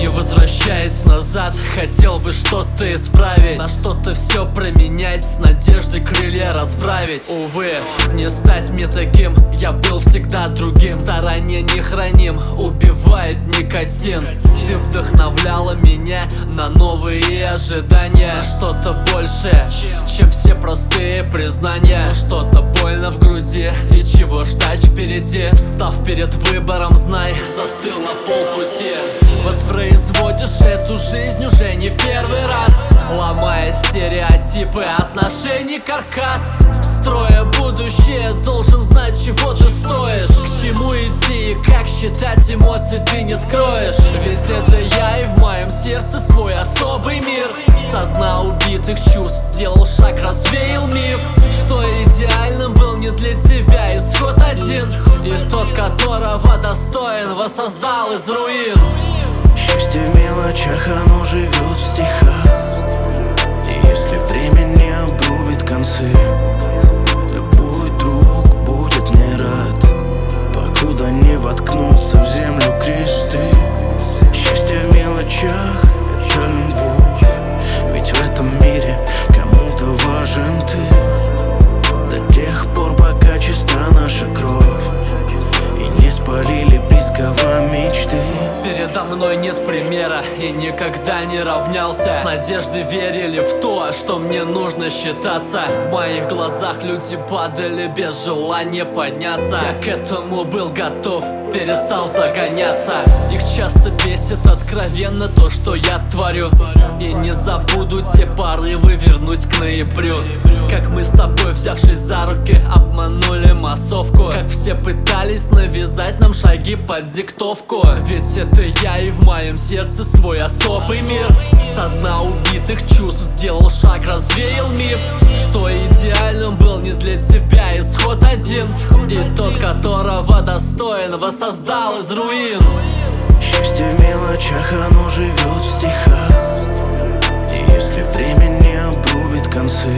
Не возвращаясь назад, хотел бы что-то исправить, на что-то все променять, с надеждой крылья расправить. Увы, не стать мне таким, я был всегда другим. В стороне не храним, убивает никотин. Ты вдохновляла меня на новые ожидания, что-то большее, чем все простые признания. Но что-то больно в груди, и чего ждать впереди? Встав перед выбором, знай, застыл на полпути. Воспроизводишь эту жизнь уже не в первый раз, ломая стереотипы отношений каркас. Строя будущее, должен знать, чего ты стоишь, к чему идти и как считать эмоции ты не скроешь. Ведь это я, и в моем сердце свой особый мир. Со дна убитых чувств сделал шаг, развеял миф, что идеальным был не для тебя исход один, и тот, которого достоин, воссоздал из руин. Счастье в мелочах, оно живет в стихах. И если время не обрубит концы, любой друг будет мне рад, покуда не воткнутся в землю кресты. Счастье в мелочах — это любовь, ведь в этом мире кому-то важен ты. До тех пор, пока чиста наша кровь и не спалили близкого мечты. Передо мной нет примера, и никогда не равнялся. С надеждой верили в то, что мне нужно считаться. В моих глазах люди падали без желания подняться. Я к этому был готов, перестал загоняться. Их часто бесит откровенно то, что я творю, и не забуду те порывы, вернусь к ноябрю. Как мы с тобой, взявшись за руки, обманули массовку. Как все пытались навязать нам шаги под диктовку. Ведь это я, и в моем сердце свой особый мир. Со дна убитых чувств сделал шаг, развеял миф, что идеальным был не для тебя исход один, и тот, которого достоин, воссоздал из руин. Счастье в мелочах, оно живет в стихах. И если время не обрубит концы,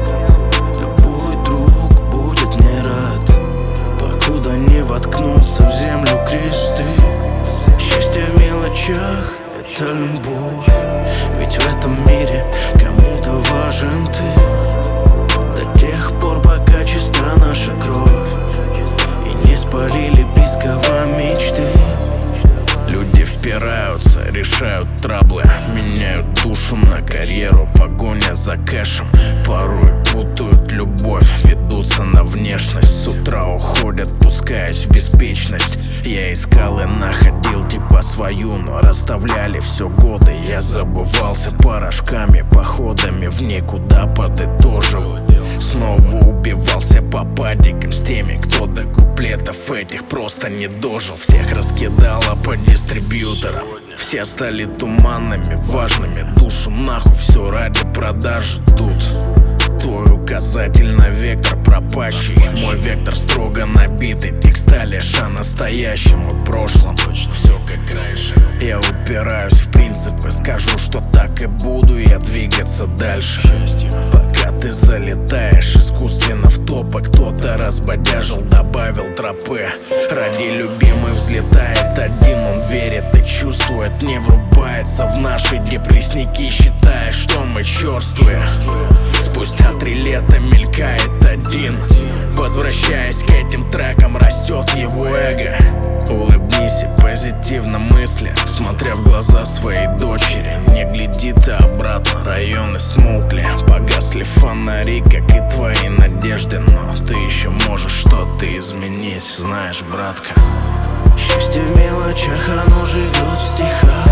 любой друг будет мне рад, покуда не воткнутся в землю кресты. Счастье в мелочах — это любовь, ведь в этом мире кому-то важен ты. До тех пор, пока чиста наша кровь и не спалили близкого мечты. Люди впираются, решают траблы, меняют душу на карьеру, погоня за кэшем. Порой путают любовь, ведутся на внешность, с утра уходят, пускаясь в беспечность. Я искал и находил типа свою, но расставляли все годы. Я забывался порошками, походами в никуда подытожил. Снова убивался по падикам с теми, кто до куплетов этих просто не дожил. Всех раскидало по дистрибьюторам, все стали туманными, важными. Душу нахуй, все ради продажи тут. Твой указатель на вектор пропащий, мой вектор строго набитый. Текста лишь о настоящем и прошлом, все как раньше. Я упираюсь в принципы, скажу, что так и буду я двигаться дальше. Пока ты залетаешь искусственно в топы, кто-то разбодяжил, добавил тропы. Ради любимой взлетает один, он верит и чувствует, не врубается в наши депрессники, считая, что мы черствые. Спустя 3 лета мелькает один, возвращаясь к этим трекам, растет его эго. Улыбнись и позитивно мысли, смотря в глаза своей дочери. Не гляди ты обратно, районы смолкли, погасли фонари, как и твои надежды. Но ты еще можешь что-то изменить, знаешь, братка. Счастье в мелочах, оно живет в стихах.